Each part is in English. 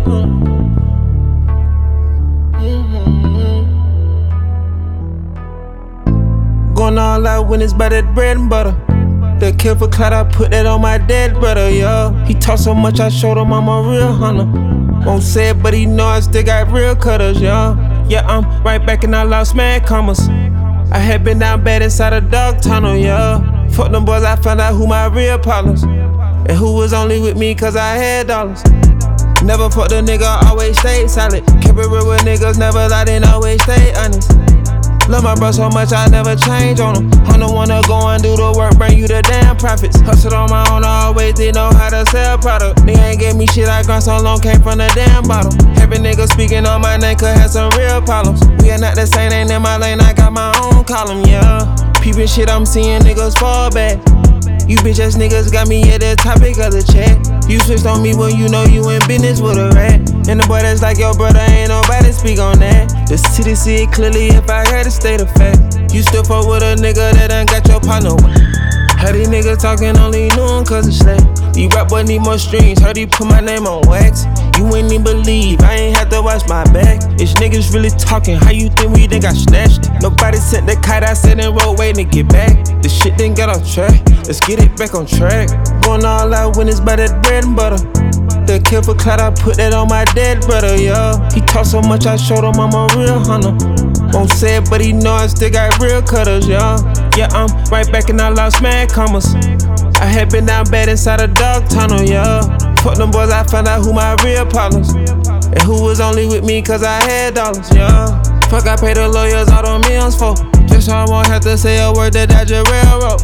Going all out when it's by that bread and butter. The kill for clout, I put that on my dead brother, yeah. He talk so much, I showed him I'm a real hunter. Won't say it, but he know I still got real cutters, yeah. Yeah, I'm right back and I lost mad commas. I had been down bad inside a dog tunnel, yeah. Fuck them boys, I found out who my real partners. And who was only with me cause I had dollars. Never fucked a nigga, always stayed solid. Kept it real with niggas, never lied and always stay honest. Love my bro so much, I never change on him. I'm the one to go and do the work, bring you the damn profits. Hustled on my own, I always did know how to sell product. Nigga ain't gave me shit, I grind so long, came from the damn bottle. Every nigga speaking on my name could have some real problems. We are not the same, ain't in my lane, I got my own column, yeah. Peeping shit, I'm seeing niggas fall back. You bitch ass niggas got me at the topic of the chat. You switched on me when you know you in business with a rat. And the boy that's like your brother, ain't nobody speak on that. The city see it clearly if I had to state of fact. You still fuck with a nigga that done got your partner. Heard these niggas talking, only knew him cause it's slack. These rap boy need more streams, heard he put my name on wax. You ain't even believe, I ain't had to watch my back. It's niggas really talking, how you think we done got snatched? Nobody sent the kite, I sat in road waiting to get back. The shit didn't get off track, let's get it back on track. Going all out when it's by that bread and butter. The kill for clout, I put that on my dead brother, yeah. He talk so much, I showed him I'm a real hunter. Won't say it, but he know I still got real cutters, yeah. Yeah, I'm right back and I lost mad commas. I had been down bad inside a dog tunnel, yeah. Fuck them boys, I found out who my real partners. And who was only with me cause I had dollars, yeah. Fuck, I paid the lawyers all them millions for. Just so I won't have to say a word that I just railroad.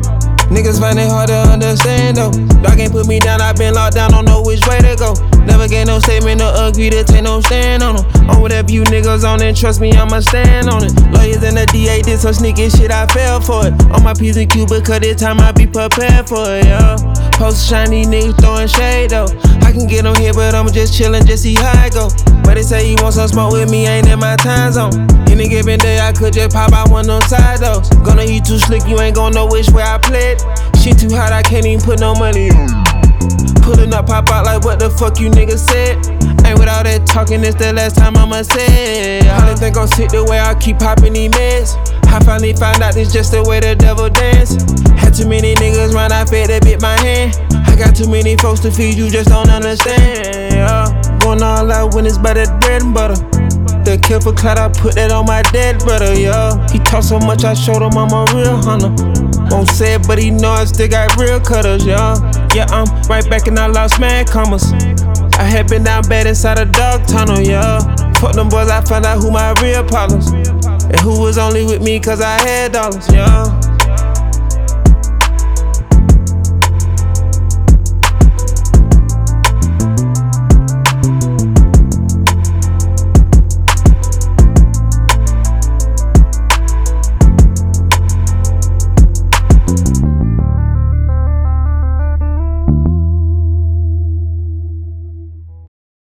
Niggas find it hard to understand though. Dog ain't put me down, I been locked down, don't know which way to go. Never gave no statement or agree to take no stand on them. On whatever you niggas on it, trust me, I'ma stand on it. Lawyers and the DA did some sneaky shit, I fell for it. On my P's and Q's, because this time I be prepared for it, yeah. Post shiny niggas throwing shade though. I can get on here, but I'm just chillin', just see how I go. But they say you want some smoke with me, ain't in my time zone. Any given day, I could just pop out one of them side though. Gonna eat too slick, you ain't gon' know which way I played. Shit too hot, I can't even put no money on. Pulling up, pop out like what the fuck you niggas said. Ain't with all that talking, it's the last time I'ma say it. I don't think I'm sick the way I keep popping these meds. I finally found out this just the way the devil dance. Had too many niggas run, I fed that bit my hand. I got too many folks to feed, you just don't understand, yeah. Going all out when it's by that bread and butter. The kill for clout, I put that on my dead brother, yeah. He talk so much, I showed him I'm a real hunter. Won't say it, but he know I still got real cutters, yeah. Yeah, I'm right back and I lost mad commas. I had been down bad inside a dog tunnel, yeah. Fuck them boys, I found out who my real partners. And who was only with me cause I had dollars, yeah.